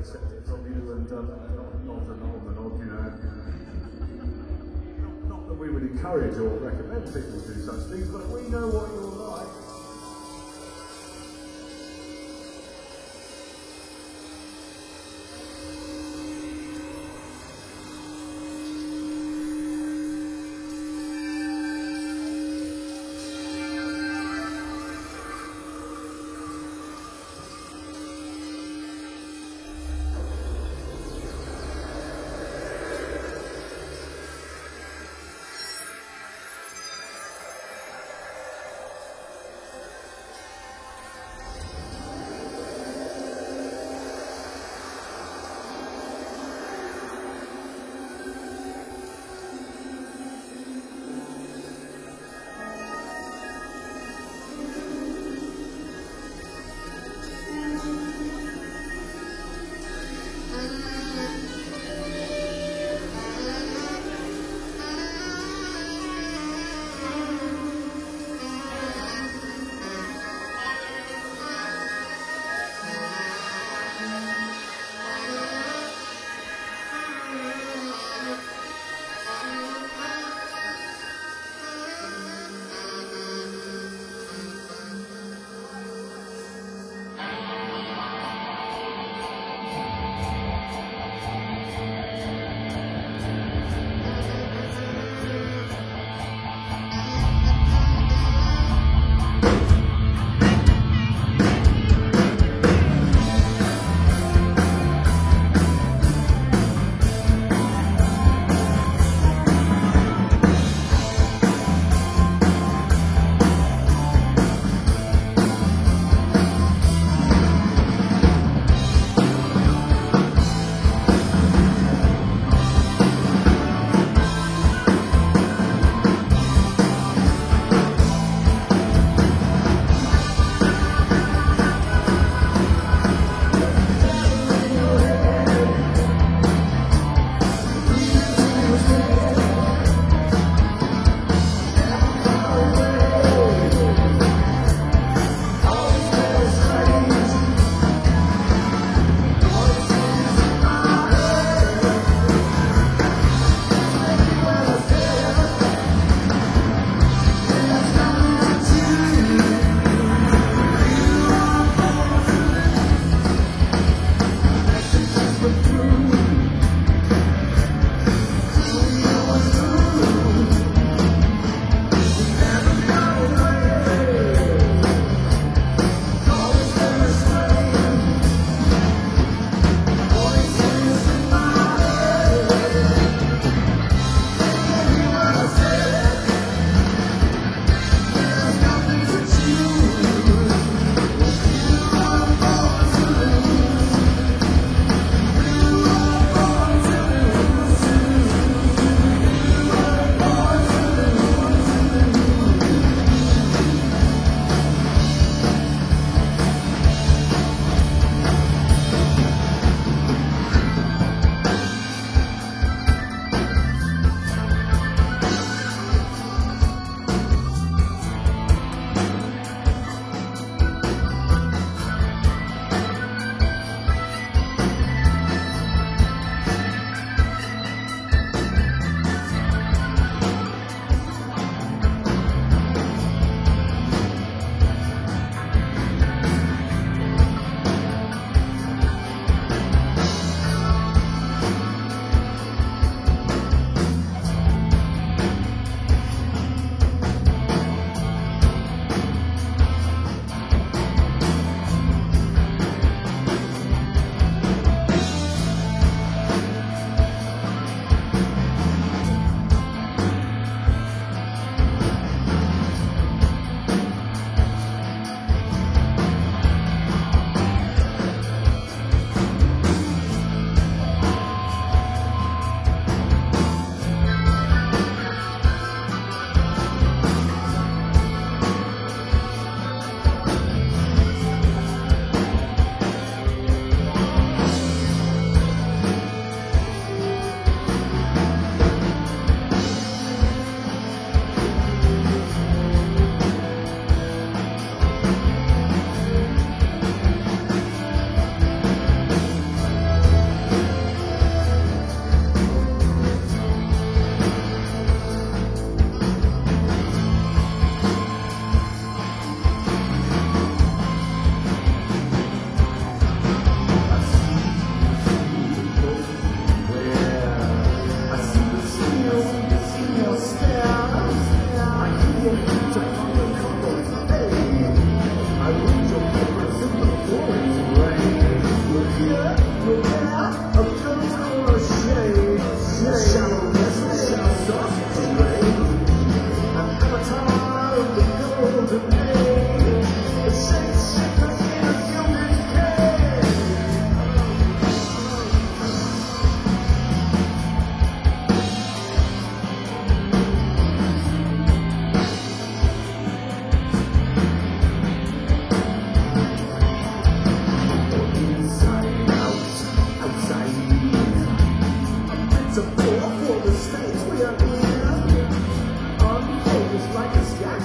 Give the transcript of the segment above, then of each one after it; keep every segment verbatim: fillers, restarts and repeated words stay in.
accept it from you, and um, not, not a nod, a nod, you know. Not, not that we would encourage or recommend people to do such things, but we know what you're like.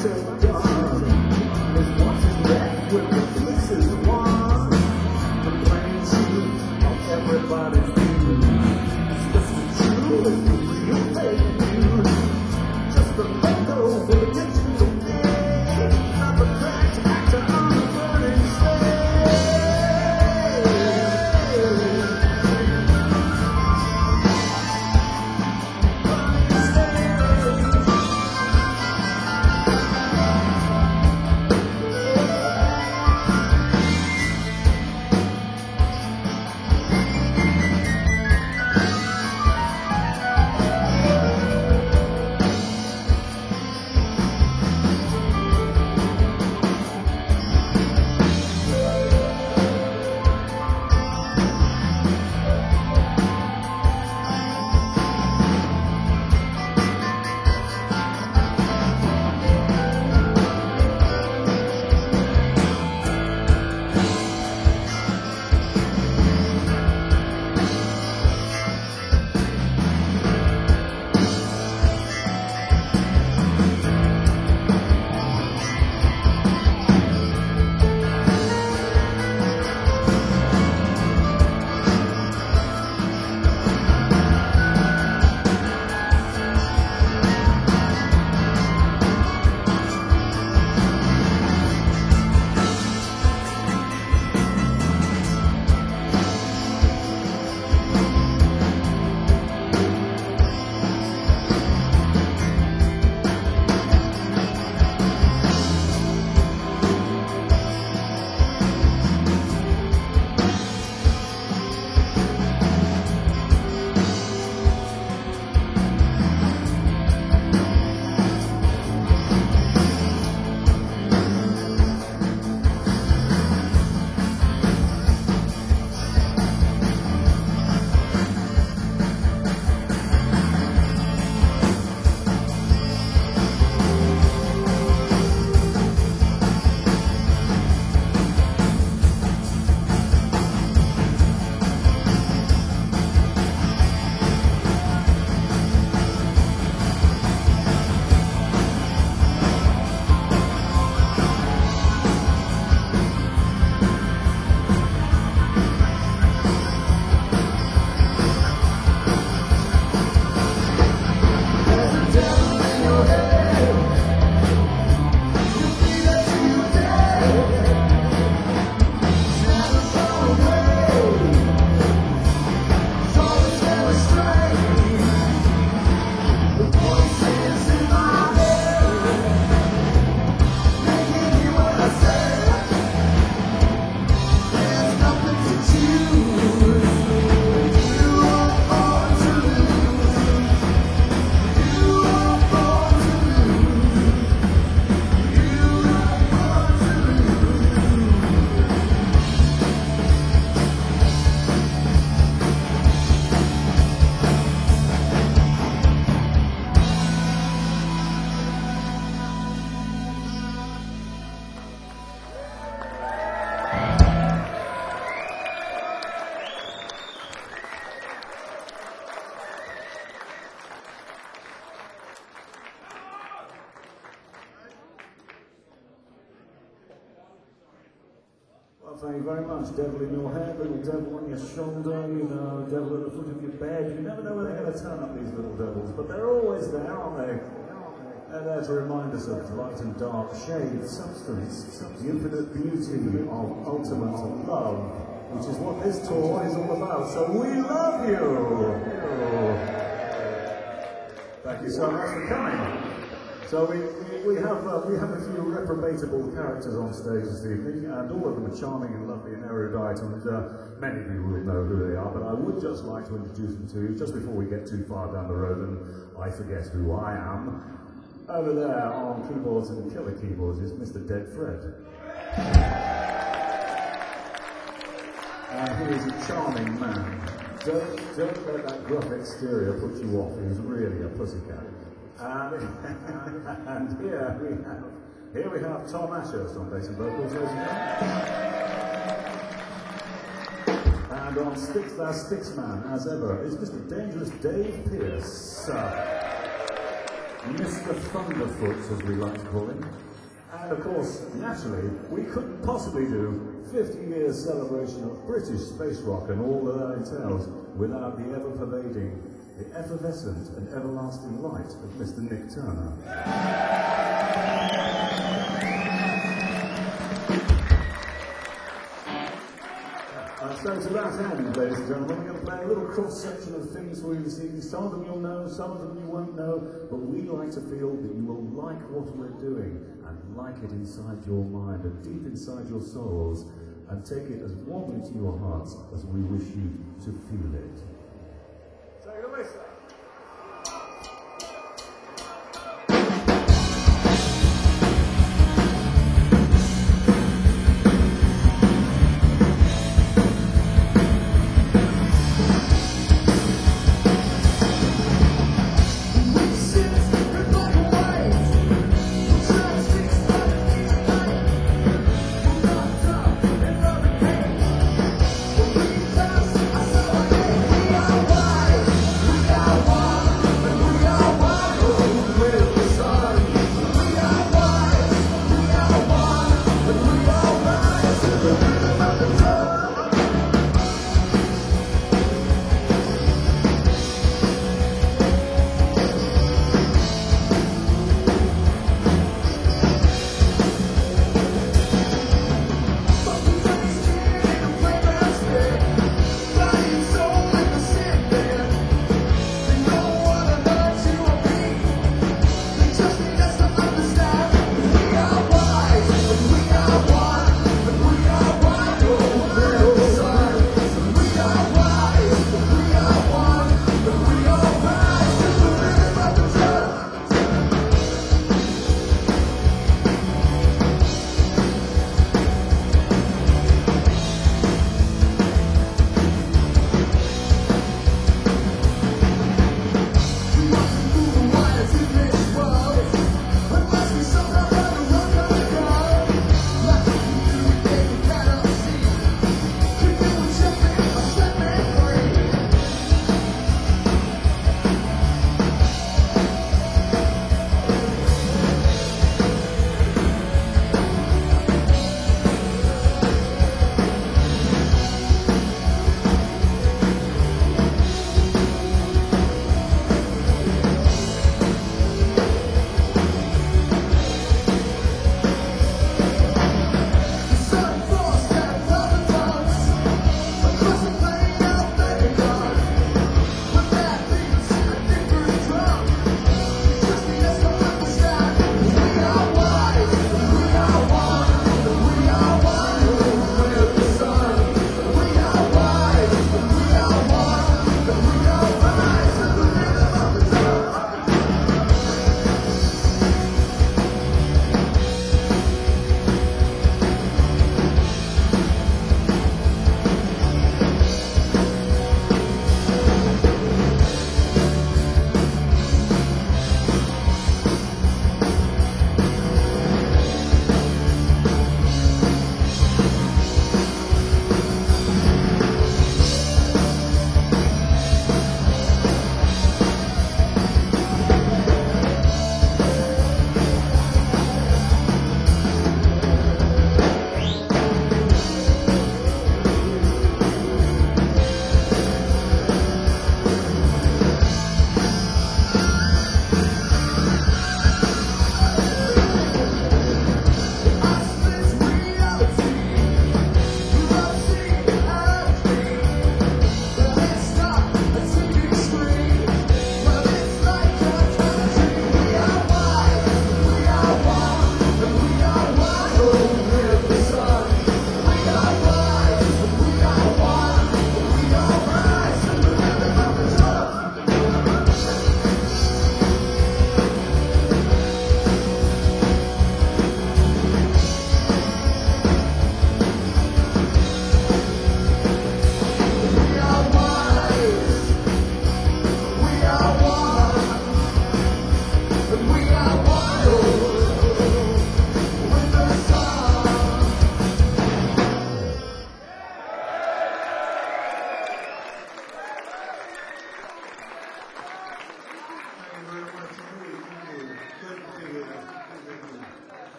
till dawn. Is what is left with the pieces one. The plain truth of everybody's view. It's just the truth, it's the real fake news. Just a photo will get you the way. Not the cracked actor on the burning stage. Thank you very much. Devil in your head, little devil on your shoulder, you know, devil at the foot of your bed. You never know when they're going to turn up, these little devils, but they're always there, aren't they? They're there to remind us of light and dark, shade, substance, the infinite beauty of ultimate love, which is what this tour is all about. So we love you! Thank you so much for coming. So we, we, we, have, uh, we have a few reprobatable characters on stage this evening, and all of them are charming and lovely and erudite, and uh, many of you will know who they are, but I would just like to introduce them to you just before we get too far down the road and I forget who I am. Over there on keyboards and killer keyboards is Mister Dead Fred. Uh, he is a charming man. Don't, don't let that gruff exterior put you off. He's really a pussycat. And, and here we have here we have Tom Ashurst on bass and vocals, ladies and gentlemen. And on sticks, our sticks man, as ever, is Mister Dangerous Dave Pearce. Uh, Mister Thunderfoot, as we like to call him. And of course, naturally, we couldn't possibly do fifty years celebration of British space rock and all that that entails without the ever-pervading, the effervescent and everlasting light of Mister Nick Turner. Uh, so to that end, ladies and gentlemen, we're going to play a little cross-section of things for you this evening. Some of them you'll know, some of them you won't know, but we like to feel that you will like what we're doing and like it inside your mind and deep inside your souls and take it as warmly to your hearts as we wish you to feel it. Take it away, sir. I saw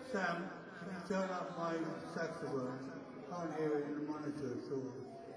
Sam, can you turn up my saxophone? Can't hear it in the monitor at all.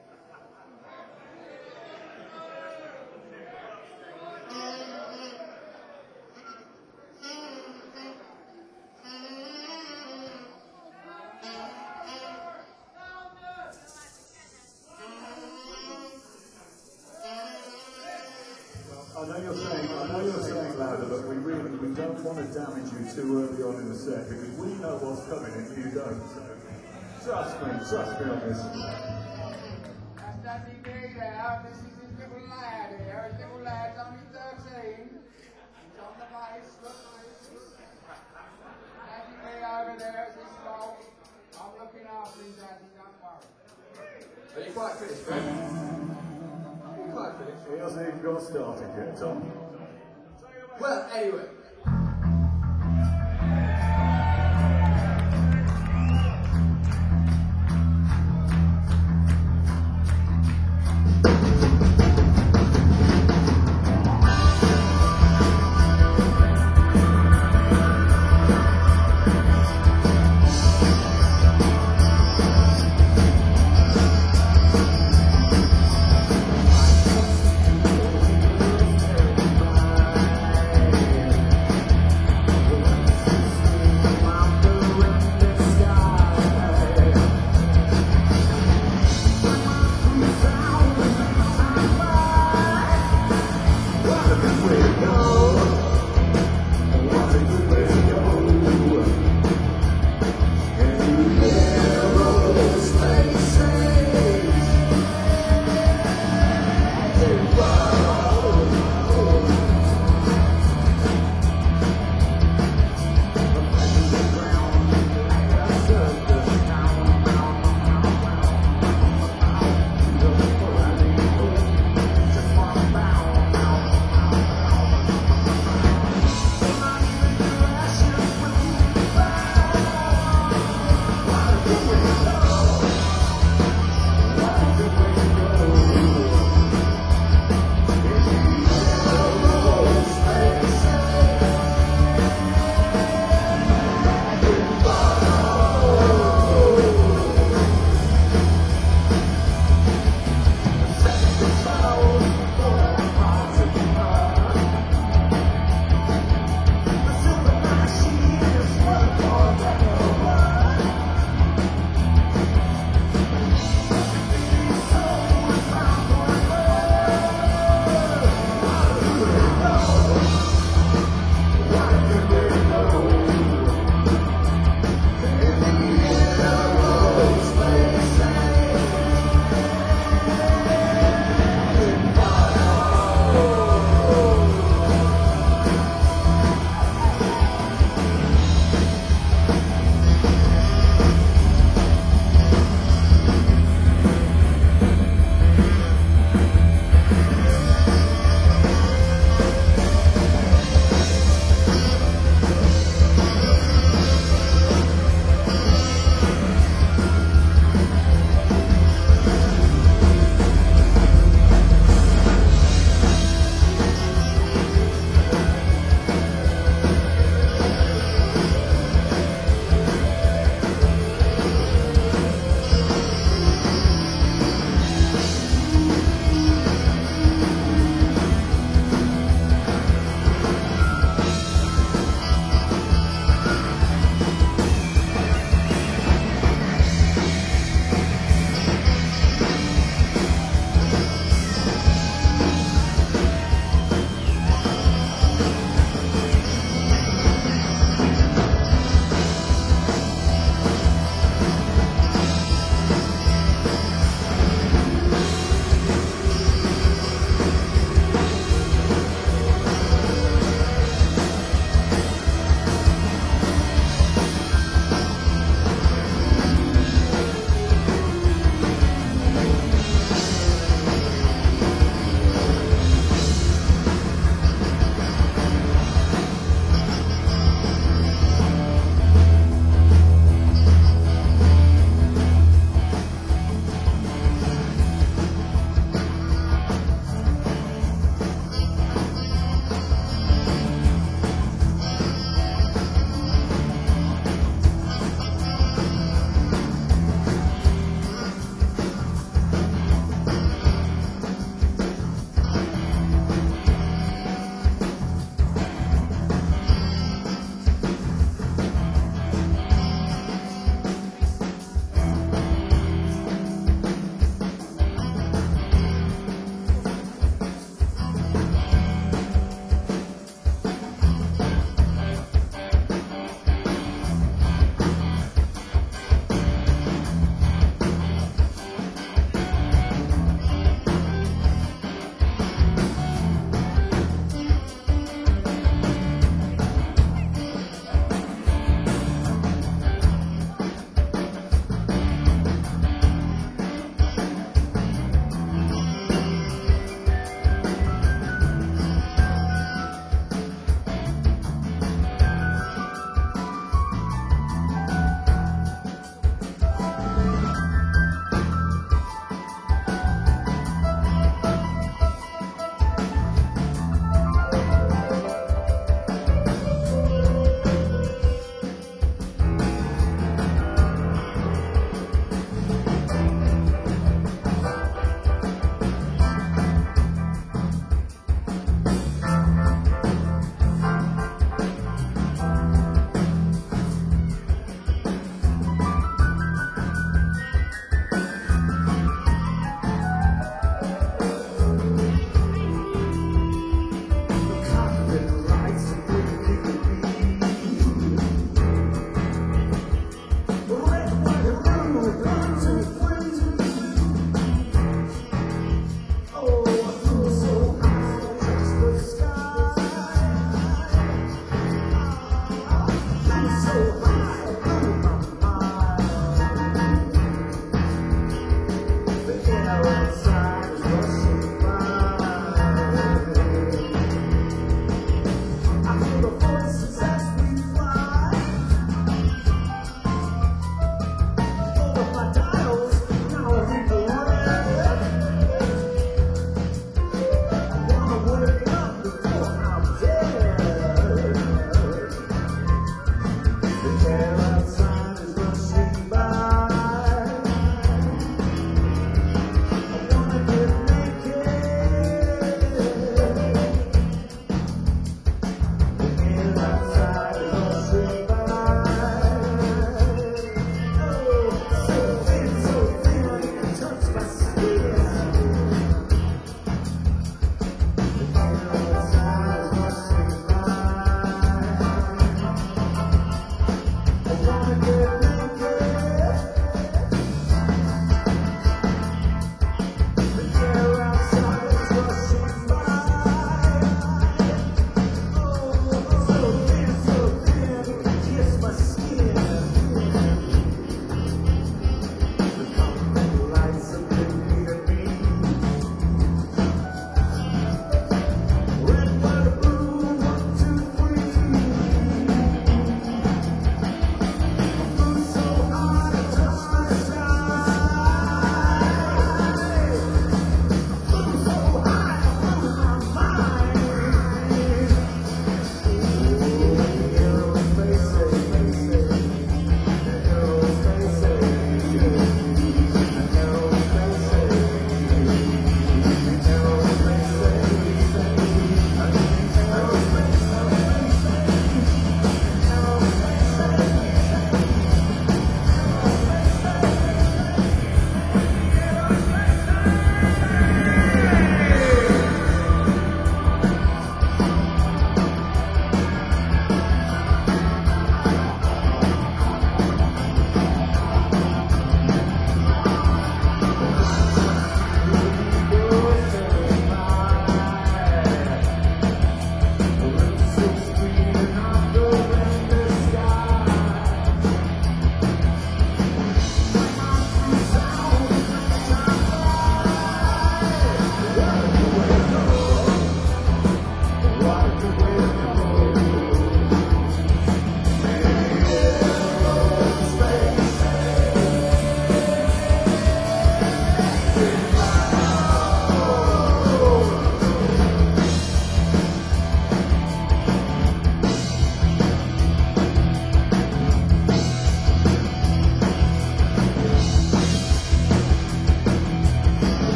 I know you're saying, I know you're saying louder, but we really, we don't want to damage you too early on in the set because we know what's coming and you don't. So trust me, trust me on this. That's nothing big there. This is his little lad here. His little lad's only thirteen. He's on the bass. Look, Daddy me over there at this role. I'm looking after him, Daddy, don't worry. Are you quite finished, Fred? Are you quite finished? He hasn't even got started yet, Tom. Well, anyway.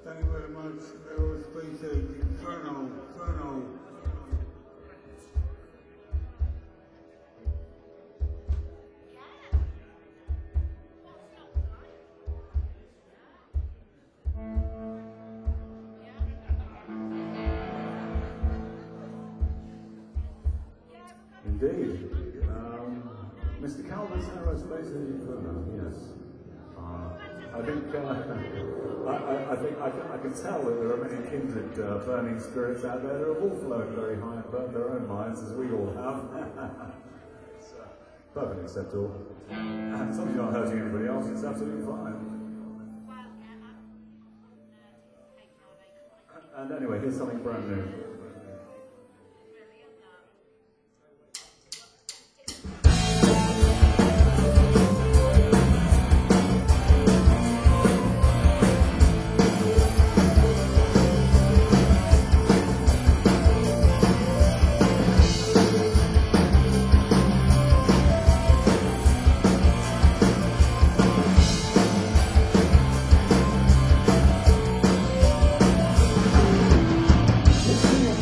Thank you very much. Aerospace Age, Inferno, Inferno. Indeed. Um, Mister Calvert's Aerospace Inferno, yes. Uh, I think uh, I, I, I think I can, I can tell that there are many kindred uh, burning spirits out there who have all flown very high and burned their own minds, as we all have. It's uh, perfectly acceptable. As long as you're not hurting anybody else, it's absolutely fine. And anyway, here's something brand new. It's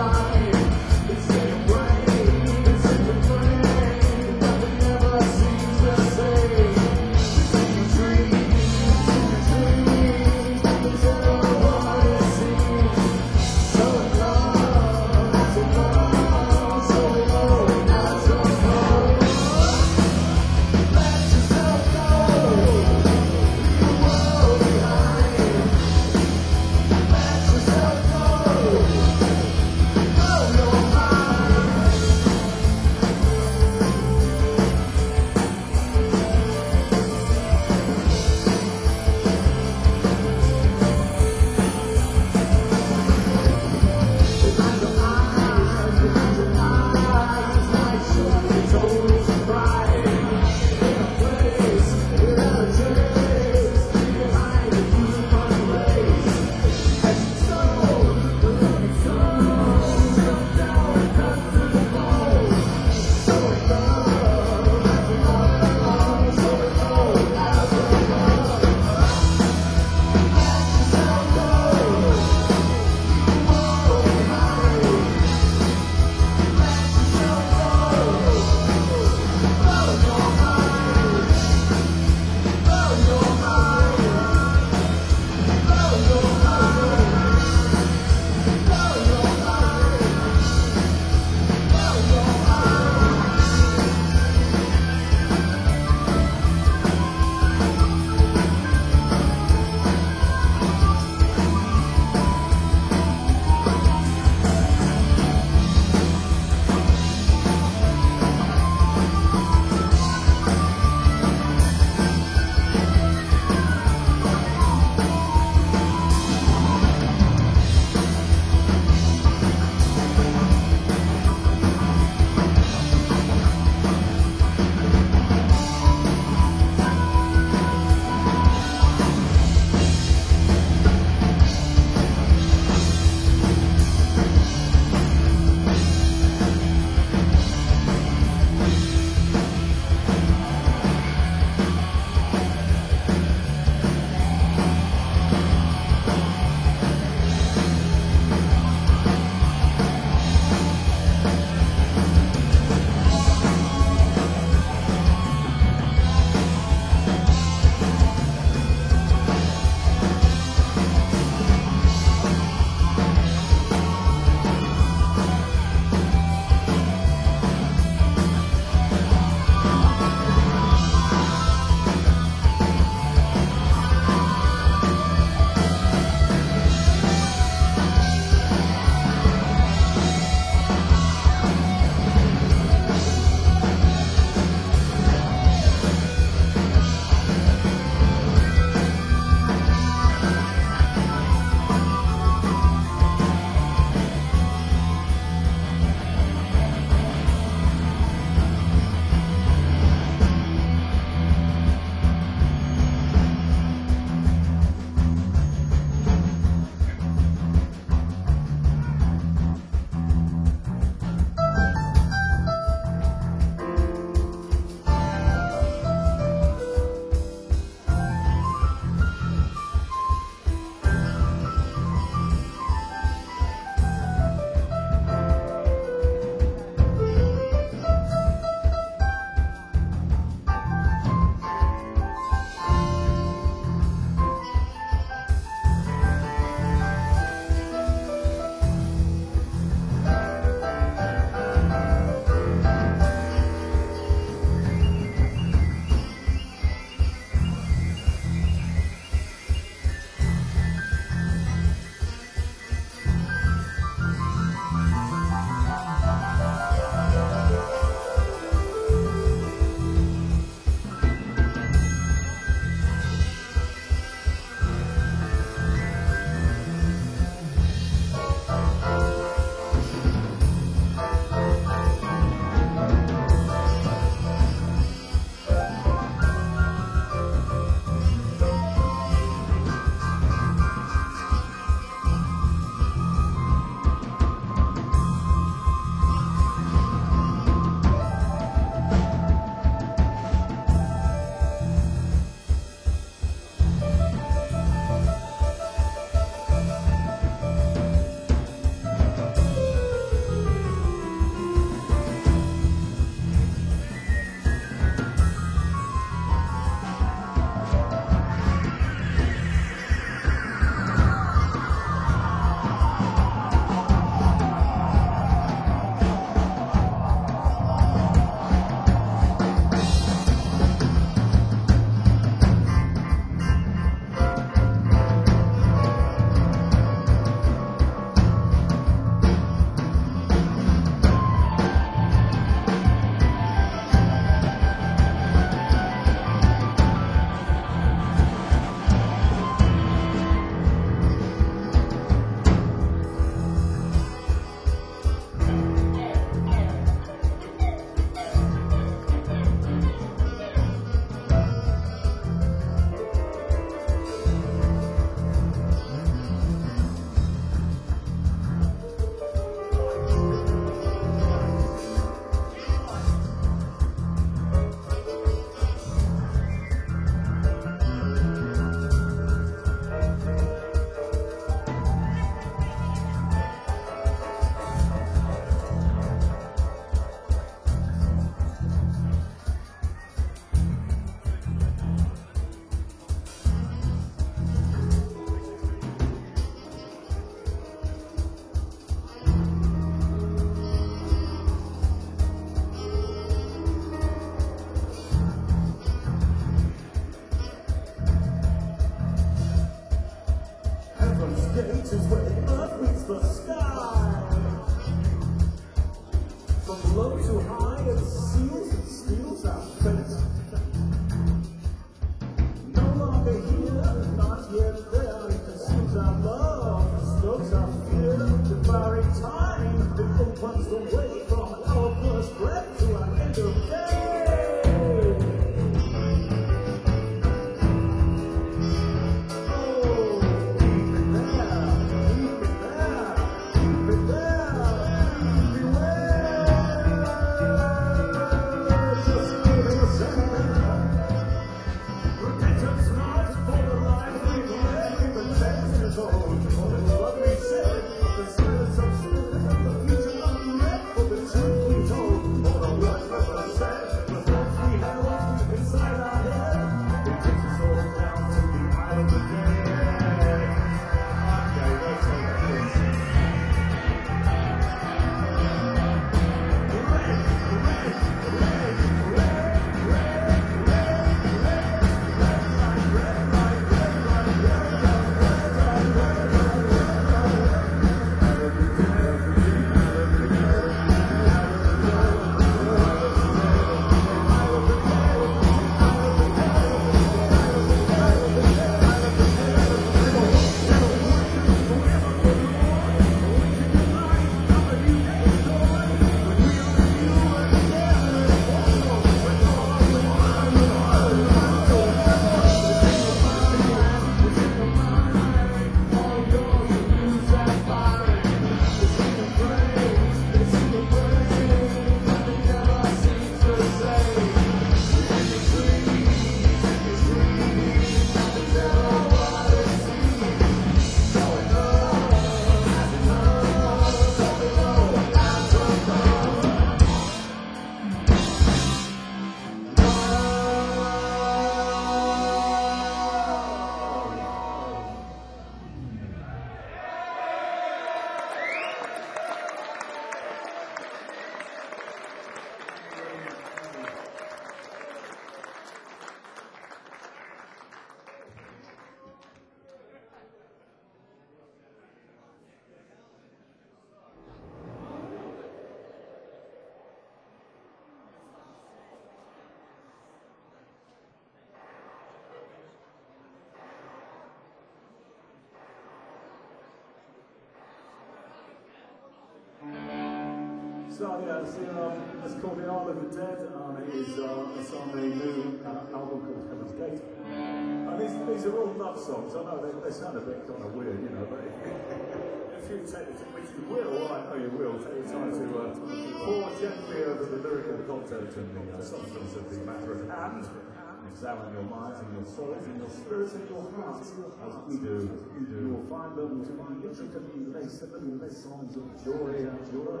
So yeah, it's, um, it's called The Isle of the Dead. Um, it is uh, it's on the new uh, album called Heaven's Gate. And these, these are all love songs. I know they, they sound a bit kind of weird, you know, but if you take, which you will, I know you will, take the time to uh, pour gently over the lyrical content and the uh, substance of the matter at hand. Examine your minds and your souls and your spirits and your hearts as we do. You do. You will find them to be intricately laced with songs of joy and joy.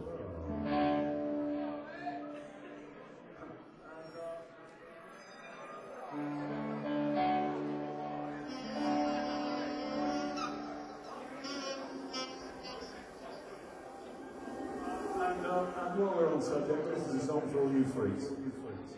And, uh, and while we're on subject, this is a song for all you freaks. You freaks.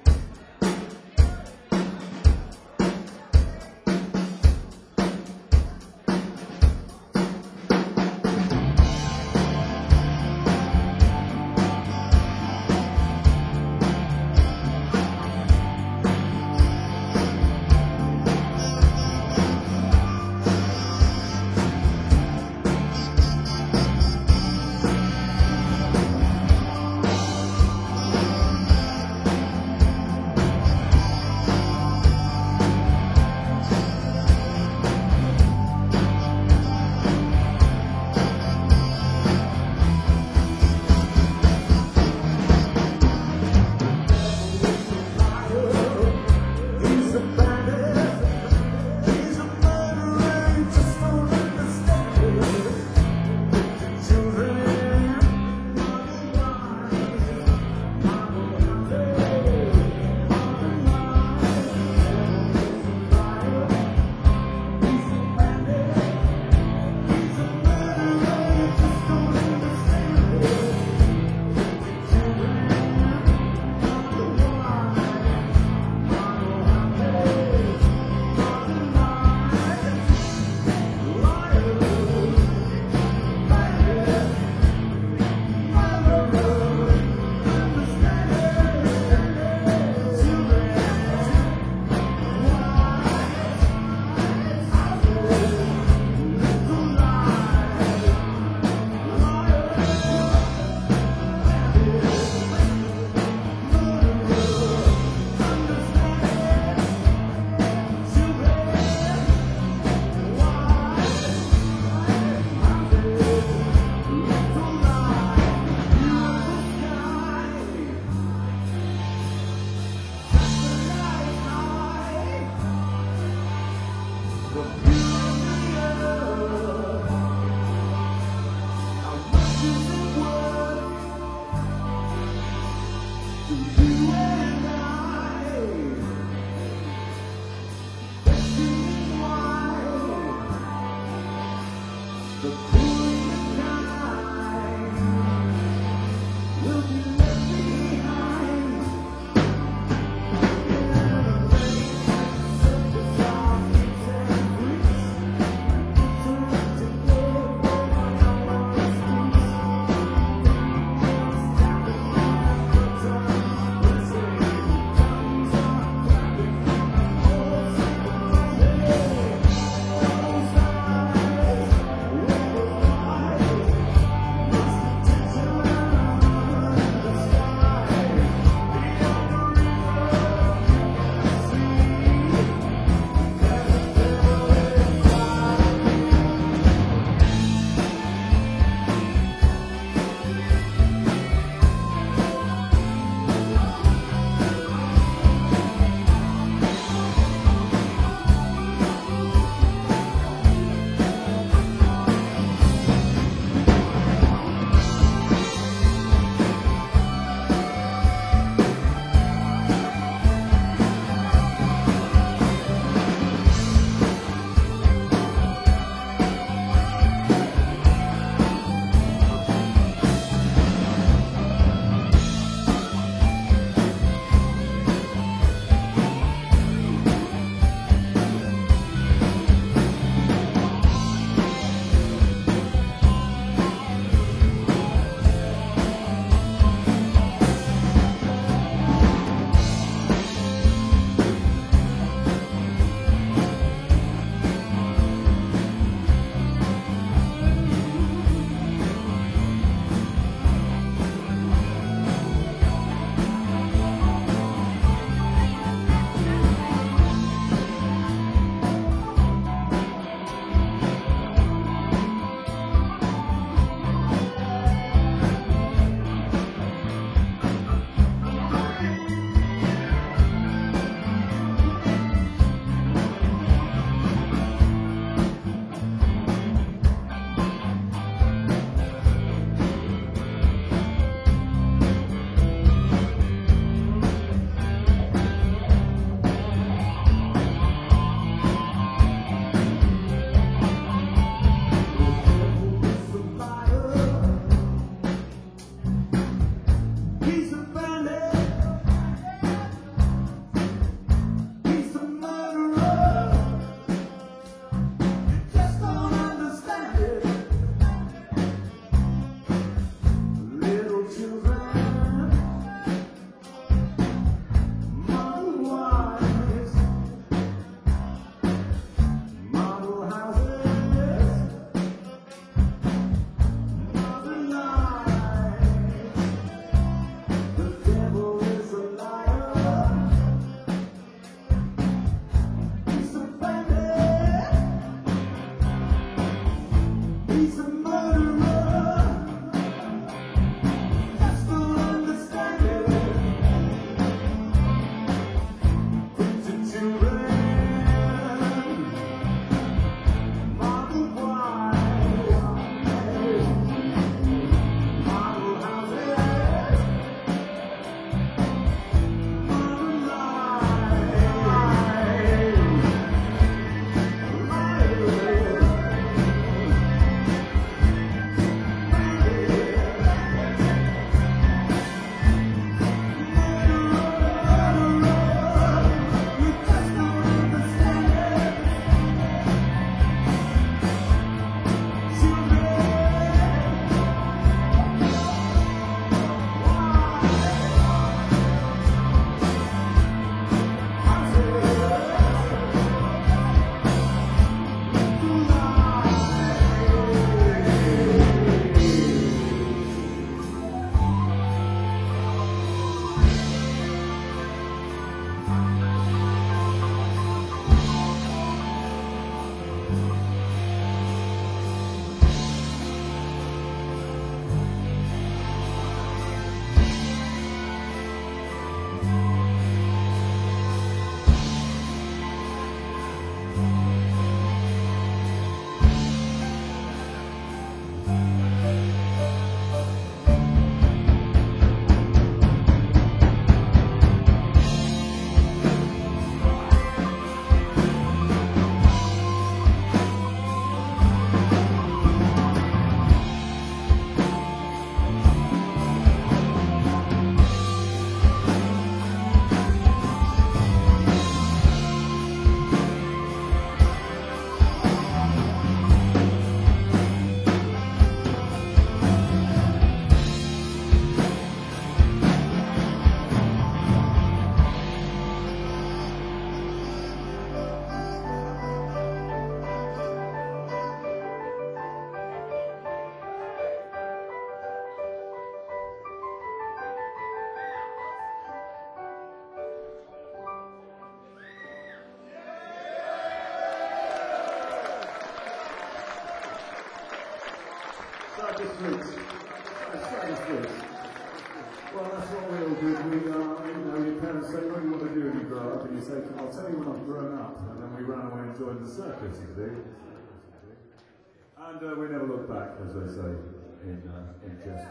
fruits. Dragon fruits. Well, that's what we all did. We, uh, you know, your parents say, what do you want to do when you grow up? And you say, I'll tell you when I've grown up. And then we ran away and joined the circus, you see. And uh, we never looked back, as they say, in, uh, in jest.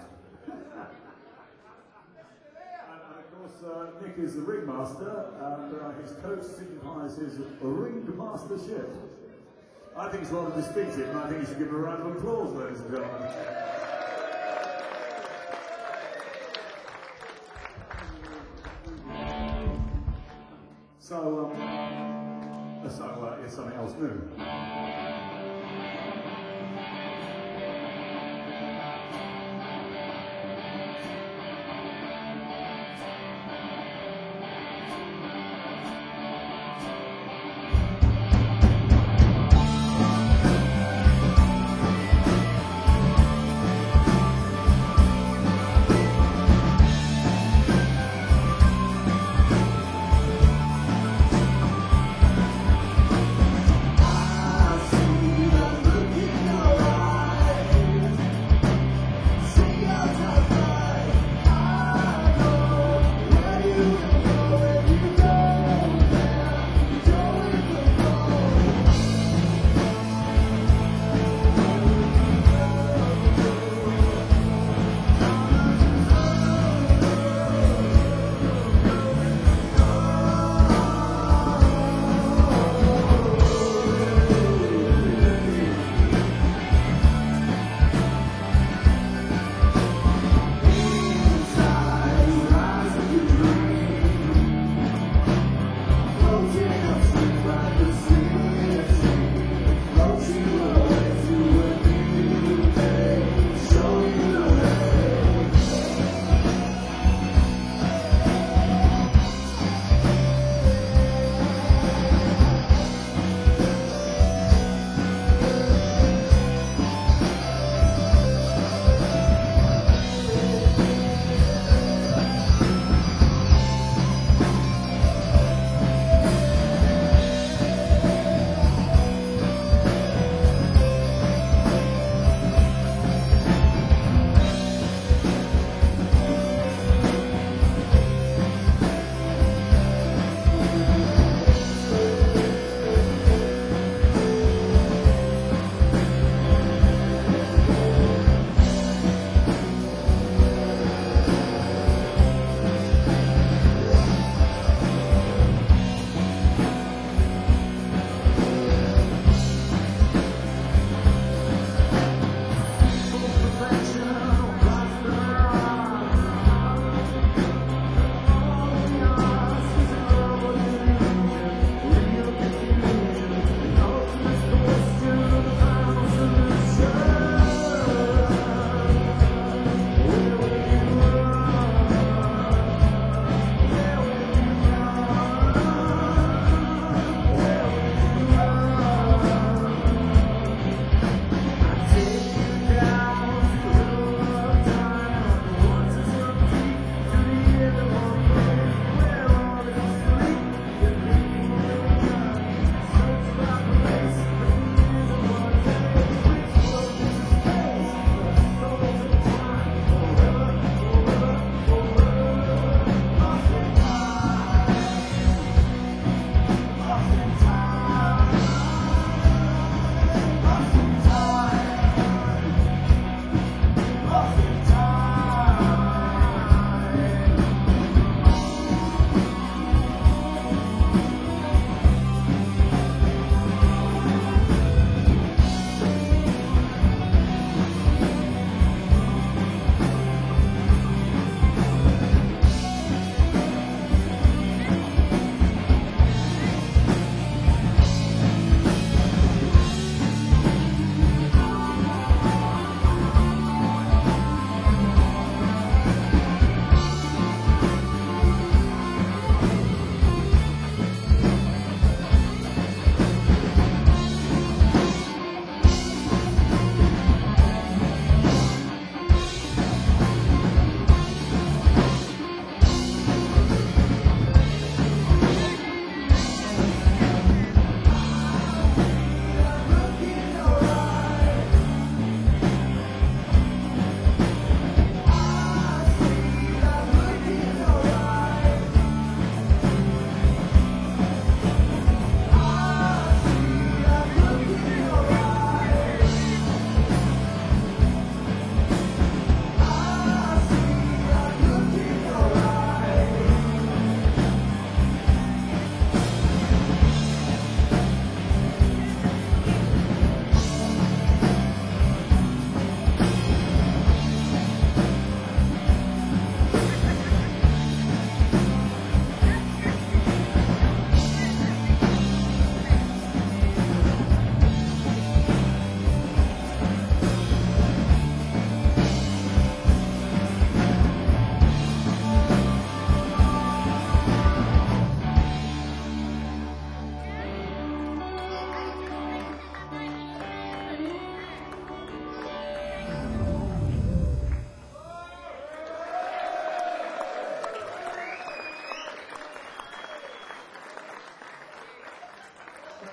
And of course, uh, Nick is the ringmaster, and uh, his coat signifies his ringmastership. I think it's rather distinctive, and I think you should give him a round of applause, ladies and gentlemen. So, um, so uh, it's something else new. I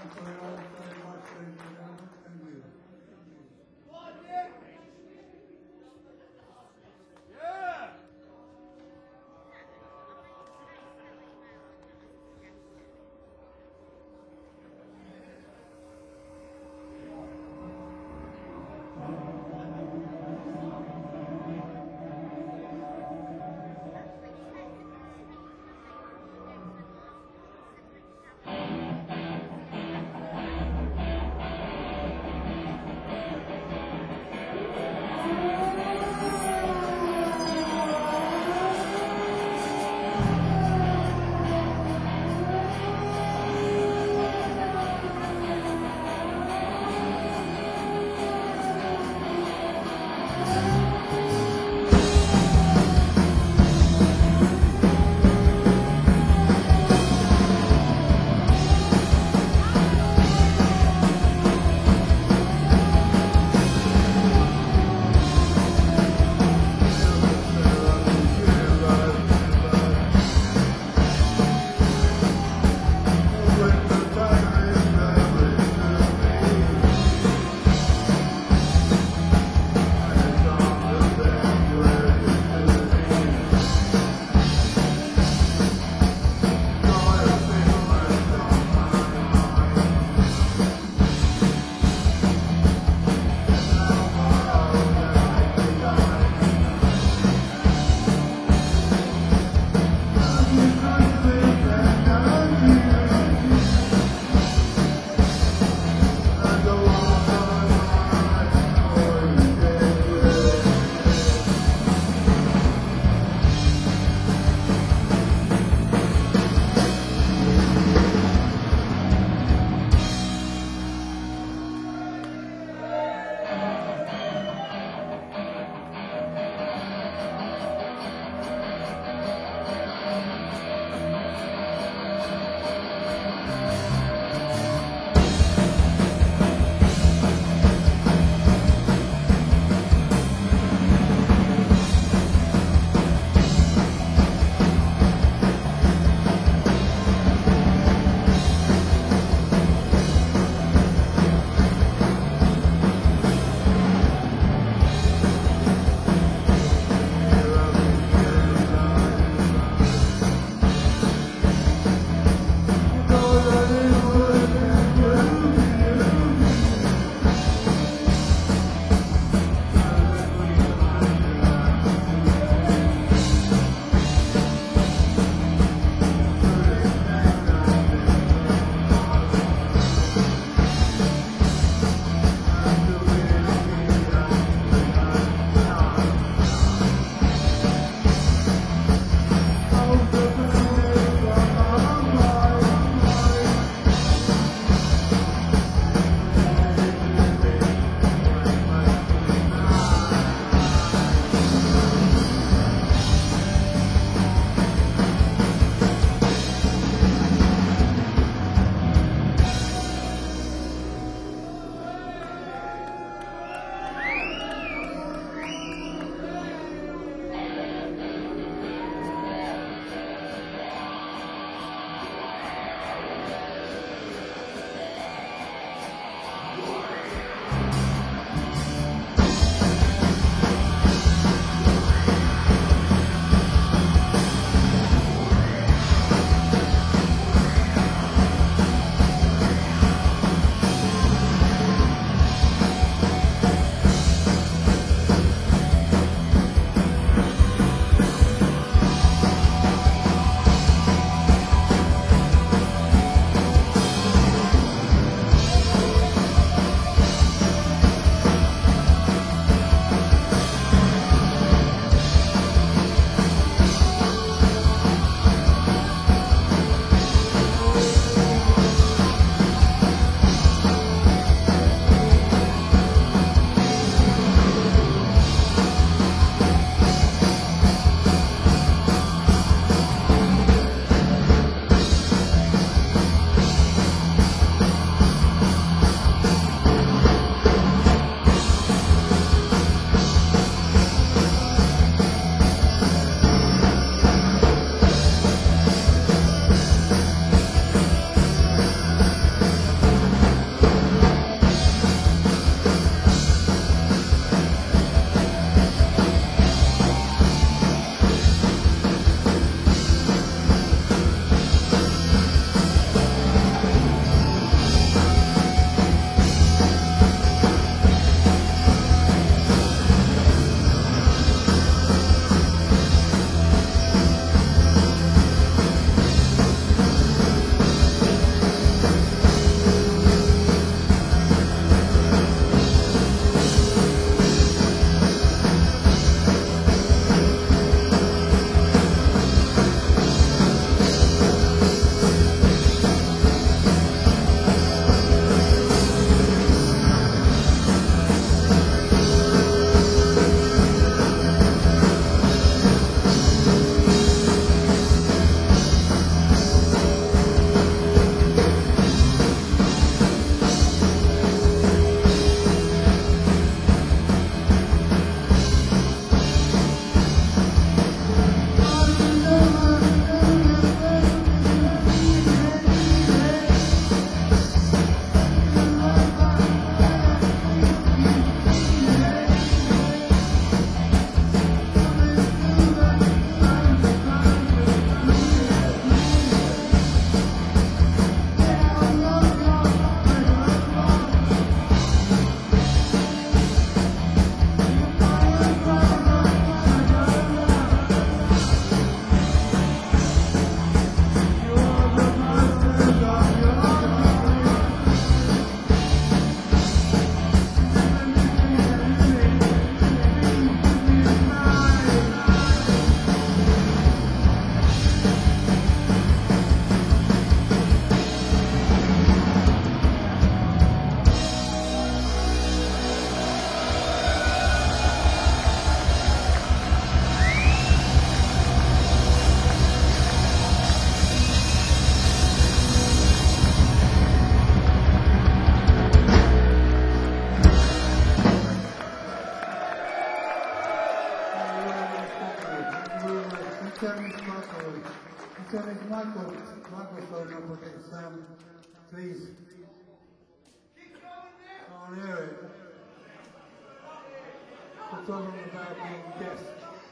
very much, very much, ladies and gentlemen. Thank you. Yeah! Thank Michael, microphone up against Sam, please. Can't hear it. We're talking about being deaf.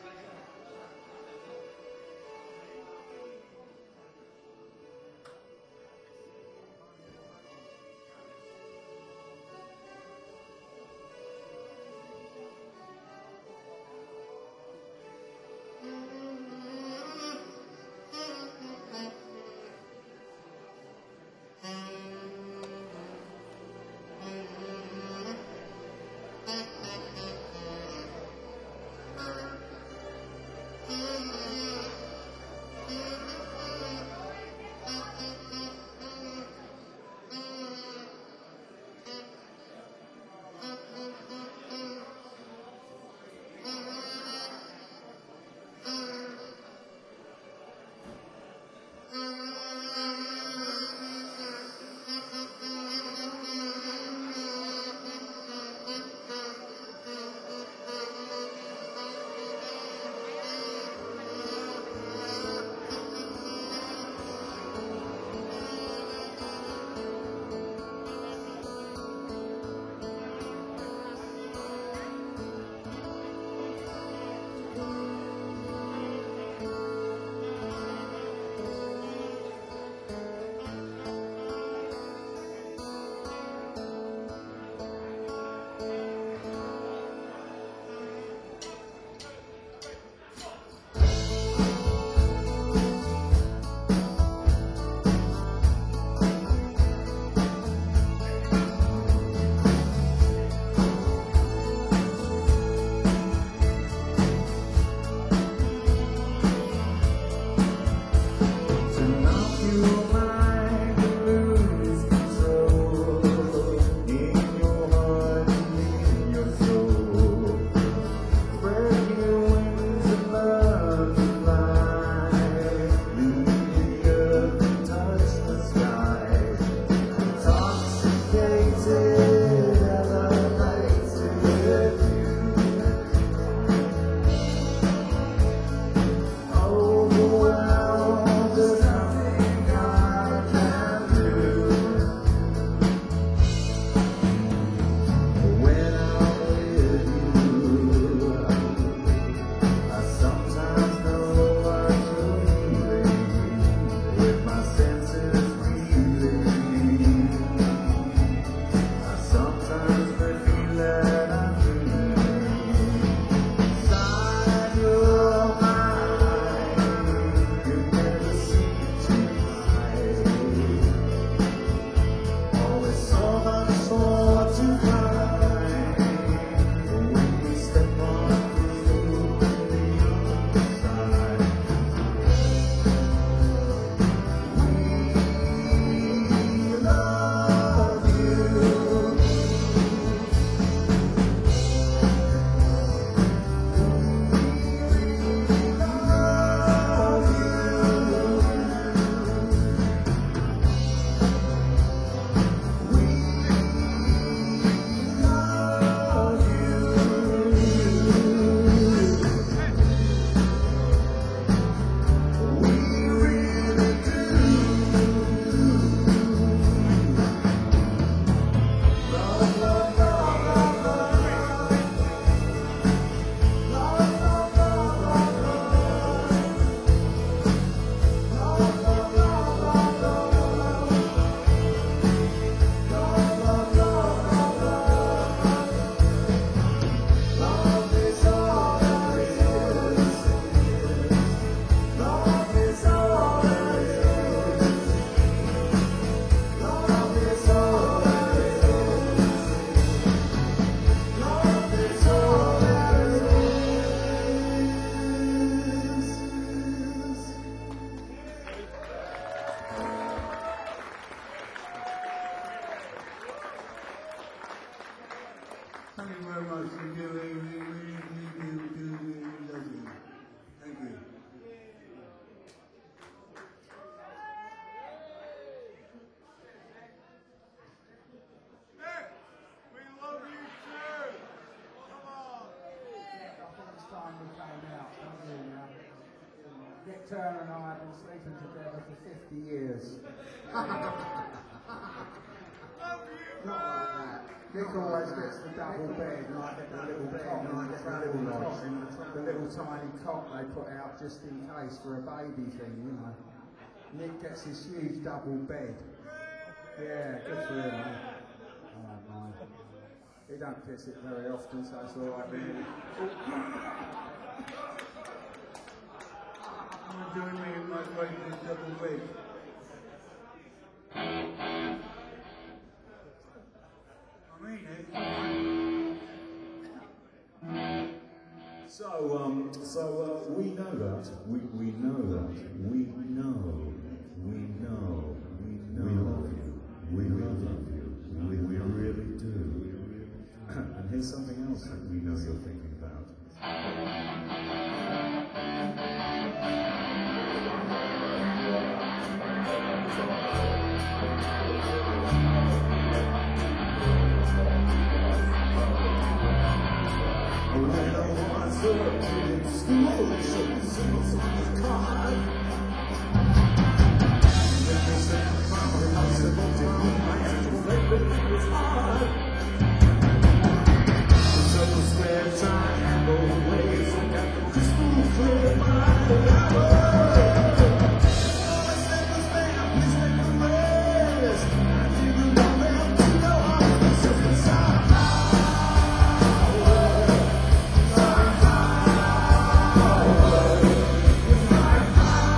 Thank you very much for doing. We really, really do, do, really love you. Thank you. Nick, we love you too. Come on. I think it's time we came out, don't you? Uh, Dick Turner and I have been sleeping together for Not like that. Nick always gets the double bed, and I get the little cot, and I get the little cot, the little tiny cot they put out just in case for a baby thing, you know. Nick gets this huge double bed. Yeah, good for him, eh? I don't mind. He don't kiss it very often, so it's all right, really. I'm doing me in my way to double bed. I mean it. So, um, so uh, we know that. We we know that. We know. We know. We know. We love you. We love you. We, we really do. And here's something else that we know you're thinking about. When I was in school, so so hard. When they said I was supposed to be my actual favorite, it was hard. So spare time and go away, so got the crystal clear mind. All I said was, man, please make the rest. I didn't want them to know I was so inside. With my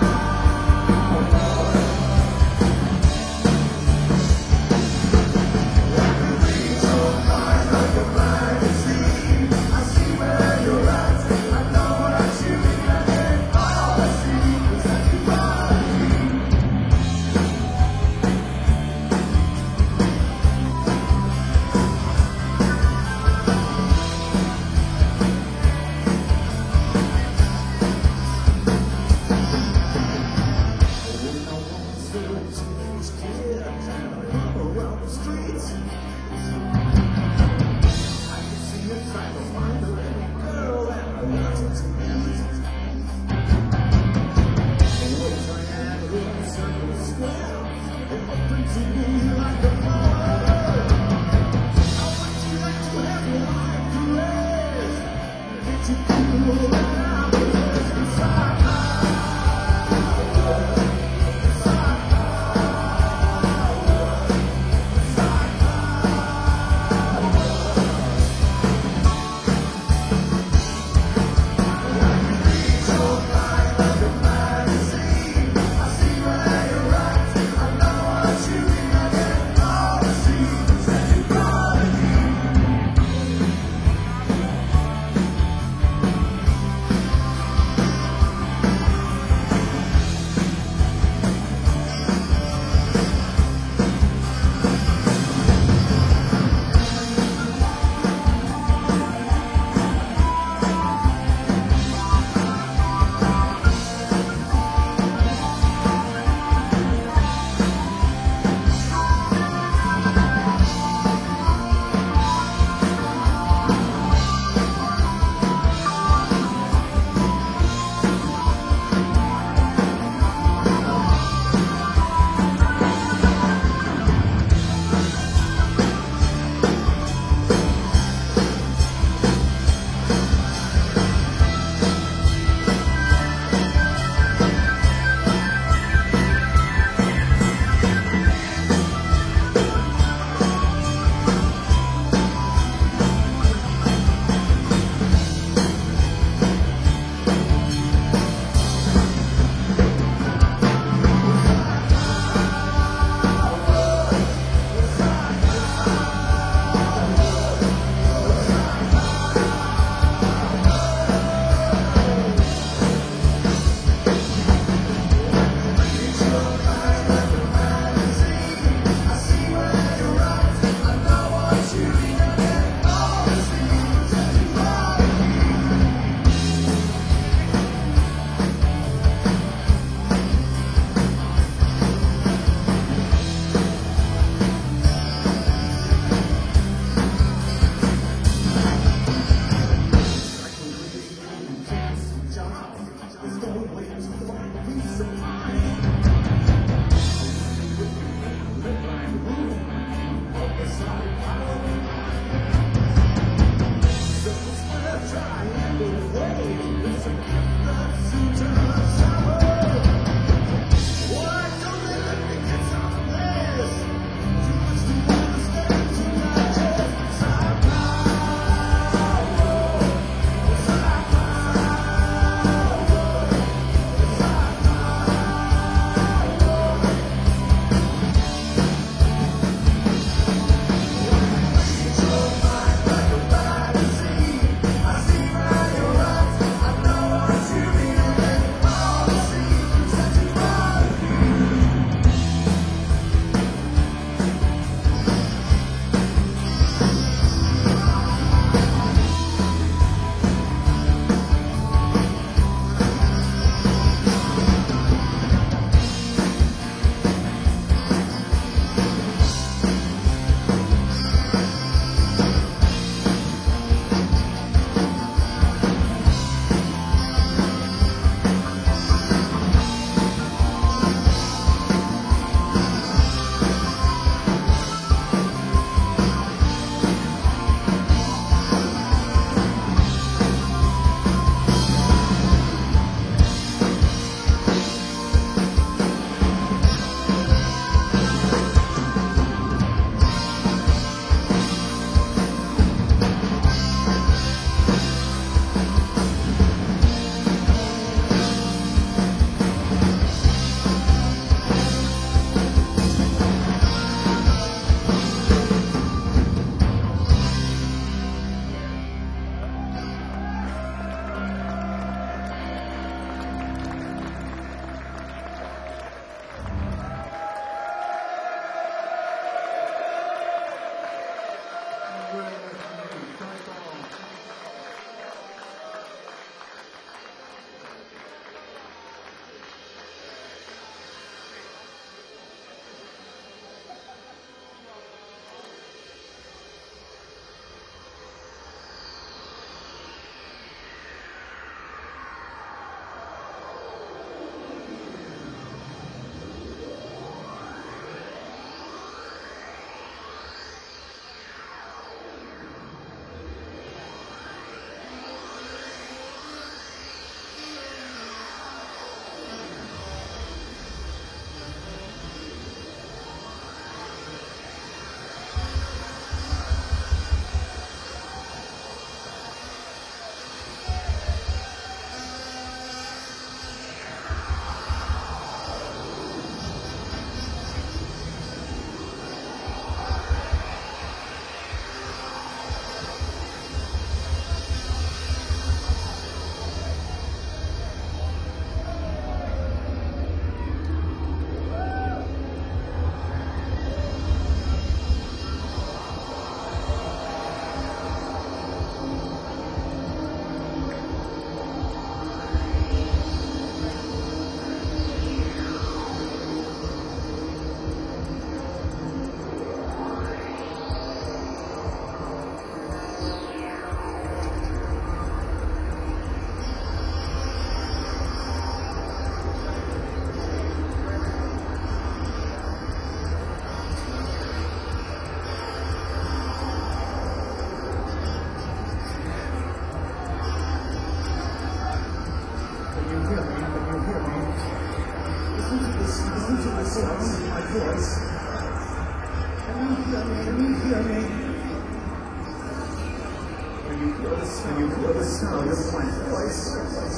and you feel the sound of my voice.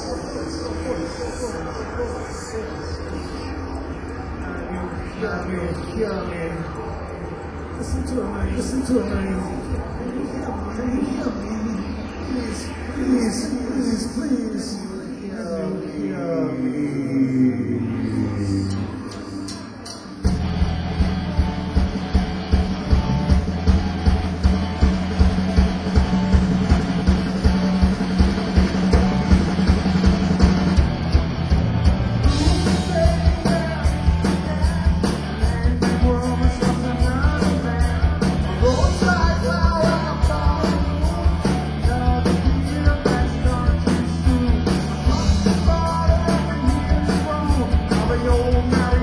And you hear me, hear me. Listen to me, listen to me. Can you hear me? Can you hear me? Please, please, please, please. Hear me, hear me. Your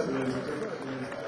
Certainly is. It certainly is.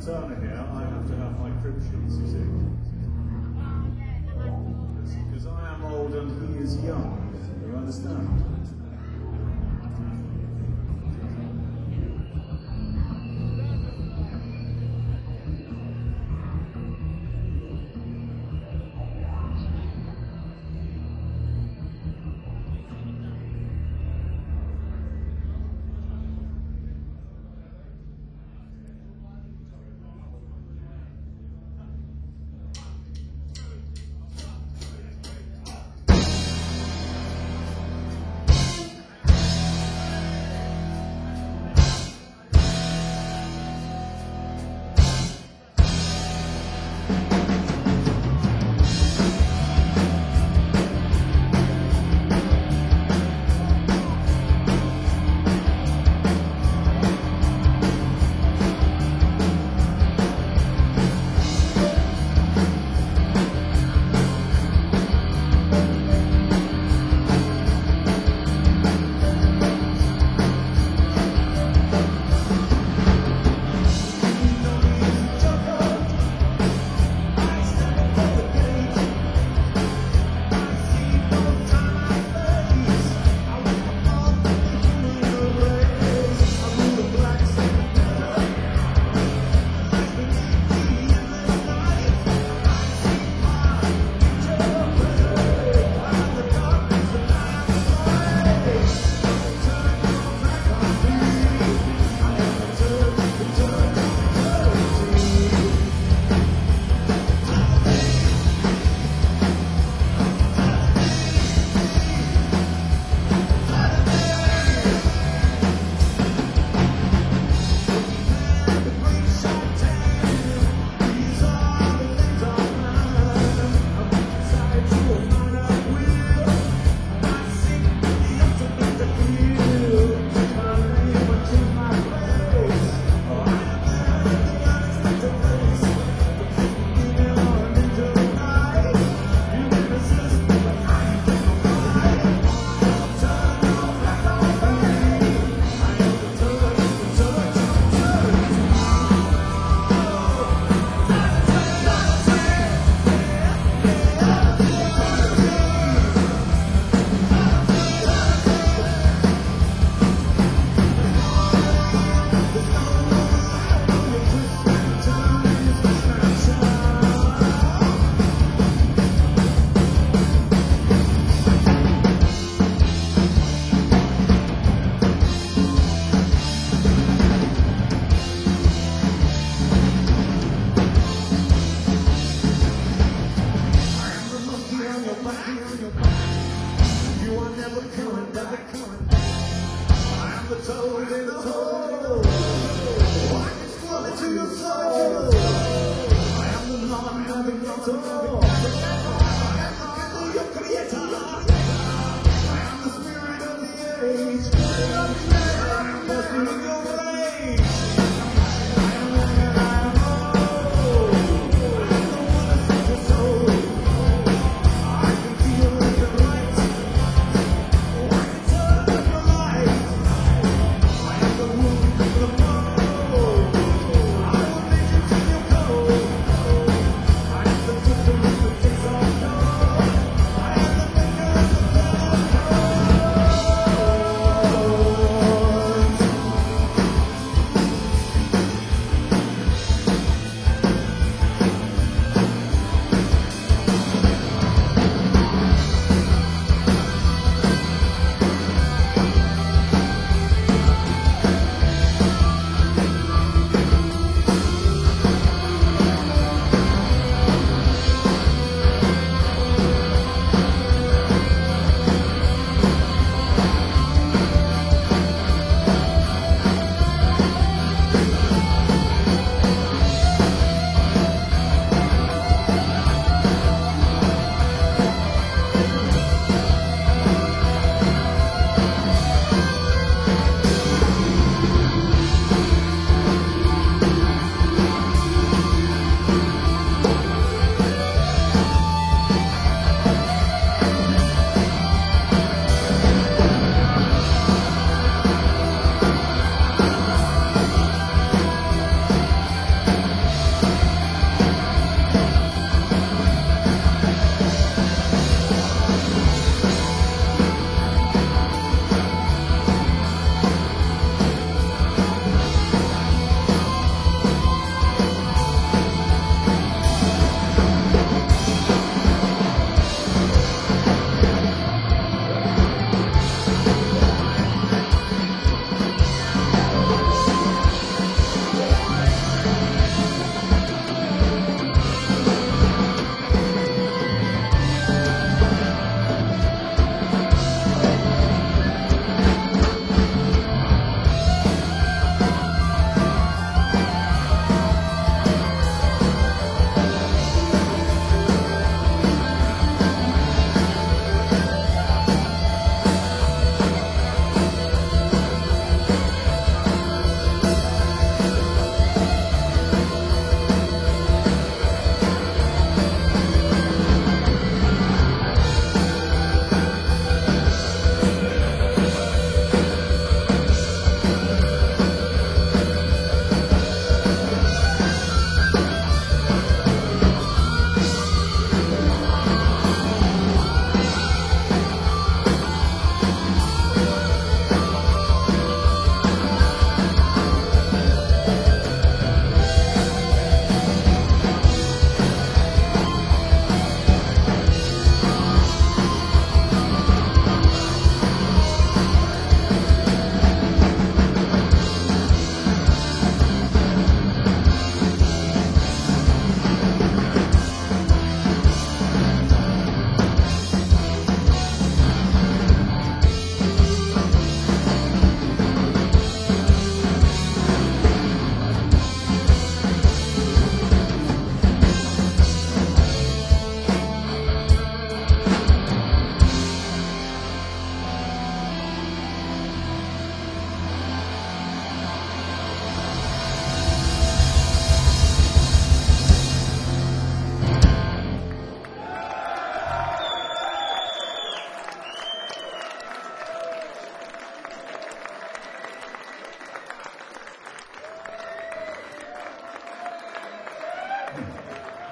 Turner here, I have to have my crib sheets, you see. Because I am old and he is young. You understand?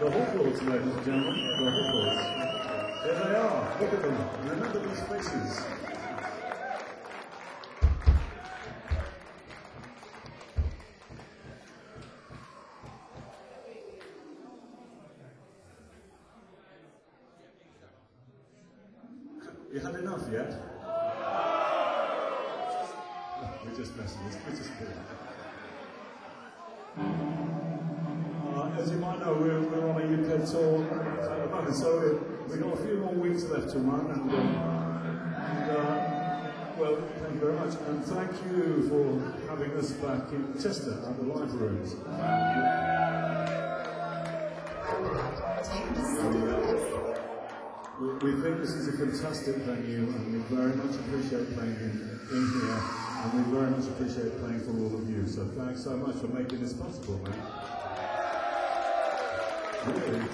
The Hawthorns, ladies and gentlemen. The Hawthorns. There they are. Look at them. Remember these faces. You had enough yet? We're just messing with We're just kidding. Uh, as you might know, we're, we're on a U K tour at the moment, so we, we've got a few more weeks left to run, and, uh, and uh, well, thank you very much, and thank you for having us back in Chester at the Live Rooms. We, we think this is a fantastic venue, and we very much appreciate playing in, in here, and we very much appreciate playing for all of you. So thanks so much for making this possible, man. Really.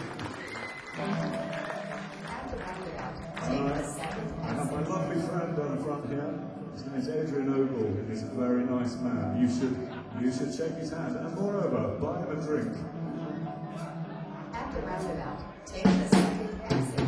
Uh, I have my lovely friend down the front here. His name is Adrian Ogle. He's a very nice man. You should, you should shake his hand, and moreover, buy him a drink. At the roundabout, take the second exit.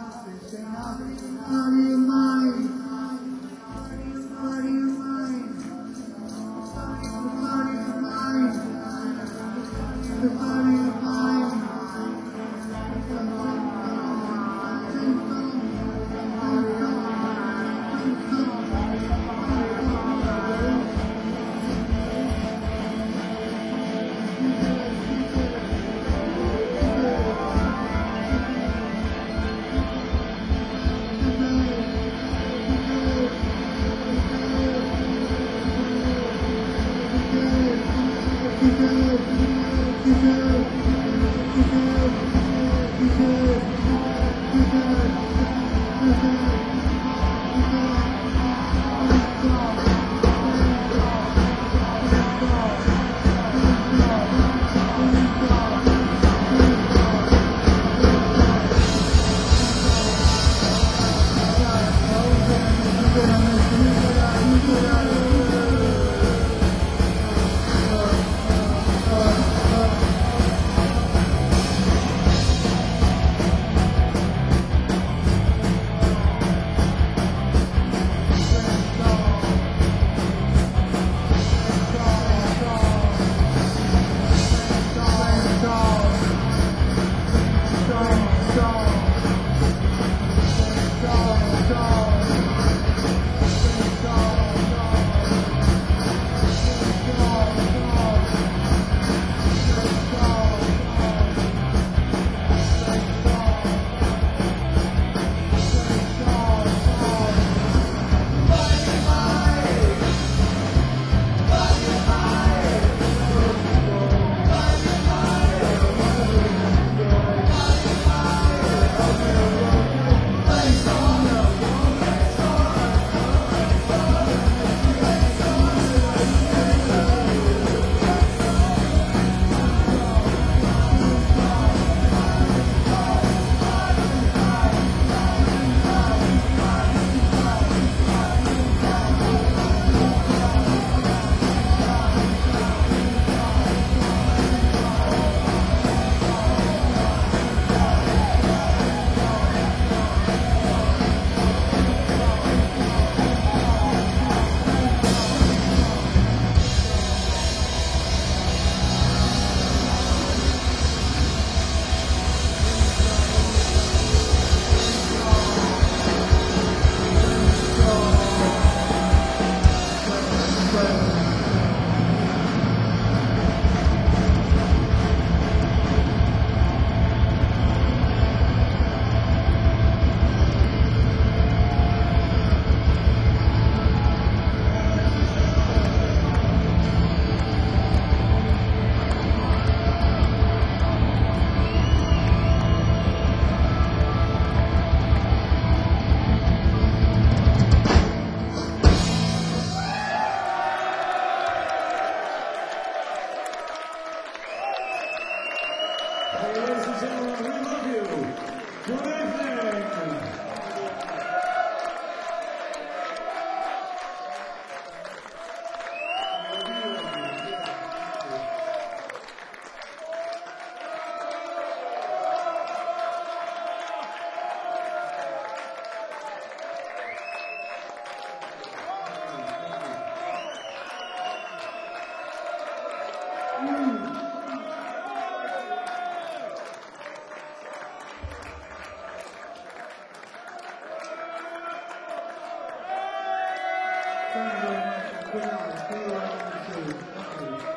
Thank you very much. Good night. See you later. Thank you.